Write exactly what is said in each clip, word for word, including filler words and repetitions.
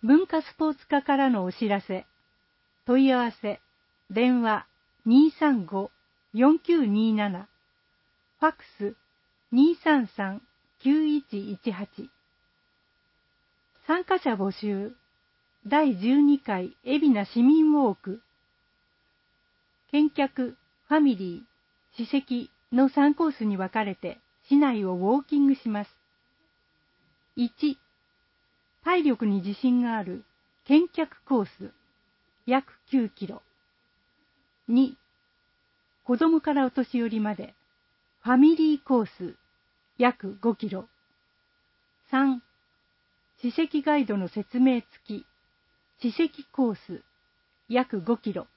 文化スポーツ課からのお知らせ。問い合わせ、電話 にーさんご よんきゅうにーなな、ファックス にーさんさん きゅういちいちはち。参加者募集。だいじゅうにかい海老名市民ウォーク。見客、ファミリー、史跡のさんコースに分かれて市内をウォーキングします。いち、体力に自信がある見客コース、約きゅうキロ。に、子供からお年寄りまで、ファミリーコース、約ごキロ。さん、史跡ガイドの説明付き、史跡コース、約ごキロ。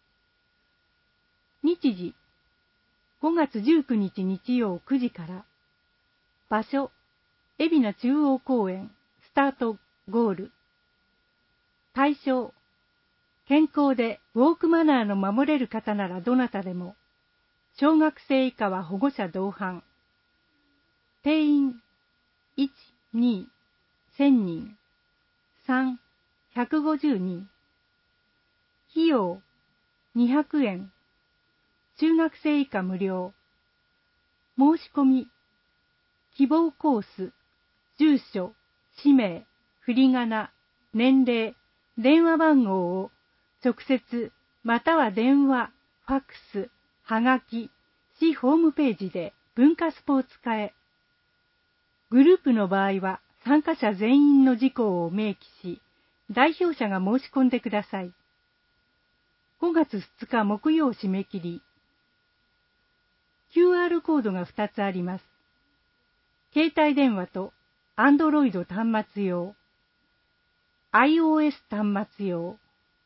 日時、ごがつじゅうくにち日曜くじから。場所、海老名中央公園、スタート、ゴール。対象、健康でウォークマナーの守れる方ならどなたでも。小学生以下は保護者同伴。定員、いち、に、せんにん。さん、ひゃくごじゅうにん。費用、にひゃくえん。中学生以下無料。申し込み、希望コース、住所、氏名、振り仮名、年齢、電話番号を直接または電話、ファックス、はがき、市ホームページで文化スポーツ課へ。グループの場合は参加者全員の事項を明記し、代表者が申し込んでください。ごがつふつか木曜締め切り。キューアール コードがふたつあります。携帯電話と Android 端末用、iOS 端末用。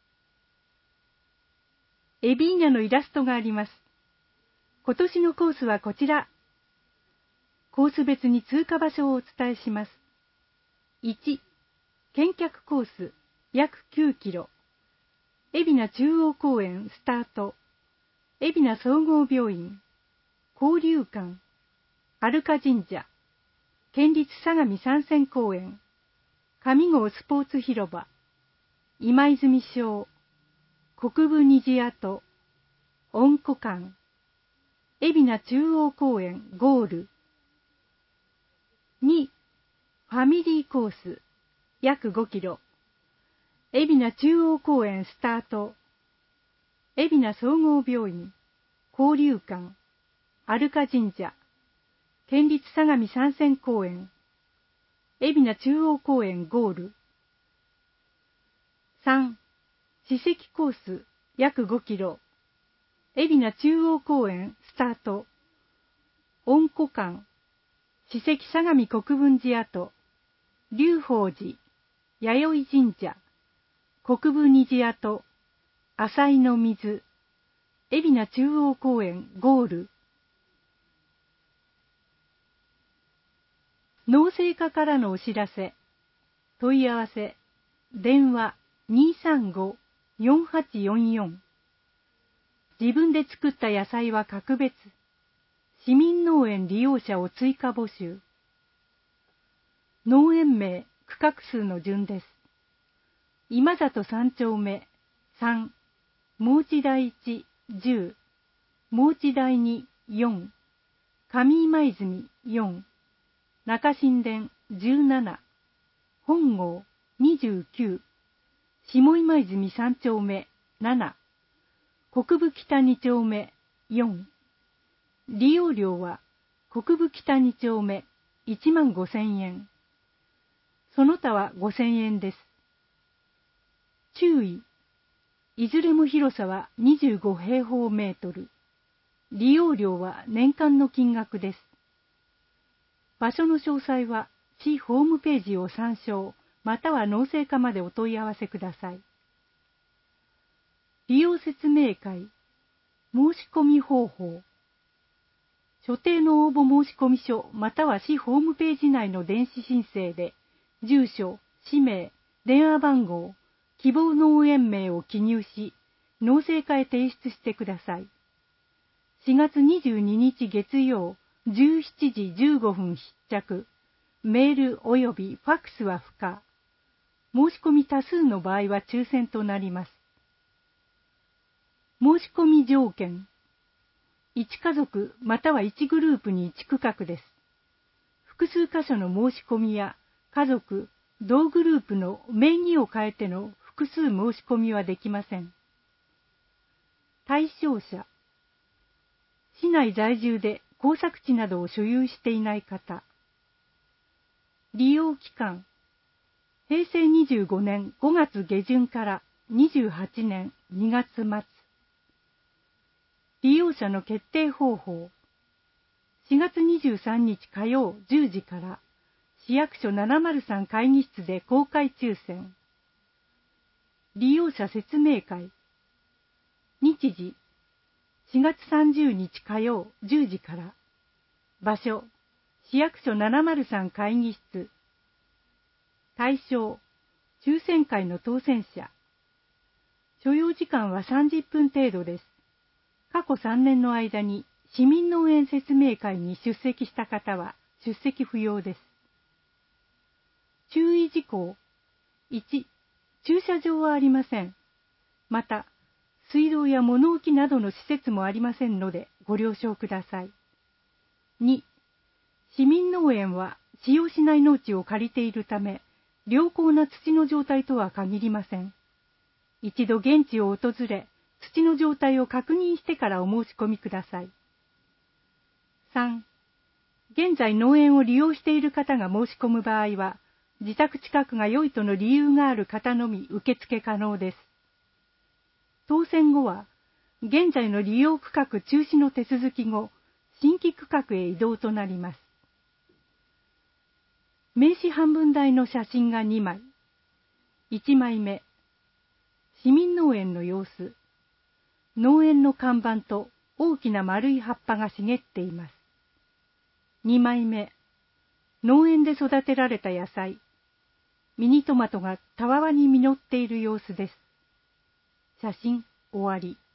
エビーナのイラストがあります。今年のコースはこちら。コース別に通過場所をお伝えします。いち、見客コース、約きゅうキロ。海老名中央公園スタート。海老名総合病院、交流館、有香神社、県立相模参戦公園、上郷スポーツ広場、今泉小、国分虹跡、恩古館、海老名中央公園ゴール。に、ファミリーコース、約ごキロ。海老名中央公園スタート。海老名総合病院、交流館、有香神社、県立相模参戦公園、海老名中央公園ゴール。さん、史跡コース、約ごキロ。海老名中央公園スタート。恩古館、史跡相模国分寺跡、龍宝寺、弥生神社、国分虹跡、浅井の水、海老名中央公園ゴール。農政課からのお知らせ。問い合わせ、電話 にーさんご よんはちよんよん。自分で作った野菜は格別。市民農園利用者を追加募集。農園名、区画数の順です。今里三丁目さん、毛地台いち、じゅう、毛地台に、よん、上今泉よん、中新田じゅうなな、本郷にじゅうきゅう、下今泉三丁目なな、国分北二丁目よん。利用料は国分北二丁目いちまんごせんえん。その他はごせんえんです。注意。いずれも広さはにじゅうごへいほうメートル。利用料は年間の金額です。場所の詳細は市ホームページを参照、または農政課までお問い合わせください。利用説明会、申し込み方法。所定の応募申込書または市ホームページ内の電子申請で、住所、氏名、電話番号、希望農園名を記入し、農政課へ提出してください。しがつにじゅうににち月曜じゅうしちじじゅうごふん必着。メールおよびファックスは不可。 申し込み多数の場合は抽選となります。申し込み条件。いち家族またはいちグループにいち区画です。複数箇所の申し込みや家族、同グループの名義を変えての複数申し込みはできません。対象者。市内在住で耕作地などを所有していない方。利用期間。へいせいにじゅうごねんごがつげじゅんからにじゅうはちねんにがつ末。利用者の決定方法。しがつにじゅうさんにち火曜じゅうじから市役所ななまるさん会議室で公開抽選。利用者説明会。日時。しがつさんじゅうにち火曜じゅうじから。場所。市役所ななまるさん会議室。対象。抽選会の当選者。所要時間はさんじゅっぷん程度です。過去さんねんの間に市民農園説明会に出席した方は出席不要です。注意事項。いち、駐車場はありません。また、水道や物置などの施設もありませんのでご了承ください。に、市民農園は使用しない農地を借りているため、良好な土の状態とは限りません。一度現地を訪れ、土の状態を確認してからお申し込みください。さん、現在農園を利用している方が申し込む場合は、自宅近くが良いとの理由がある方のみ受付可能です。当選後は、現在の利用区画中止の手続き後、新規区画へ移動となります。名刺半分大の写真がにまい。いちまいめ。市民農園の様子。農園の看板と大きな丸い葉っぱが茂っています。にまいめ。農園で育てられた野菜。ミニトマトがたわわに実っている様子です。写真終わり。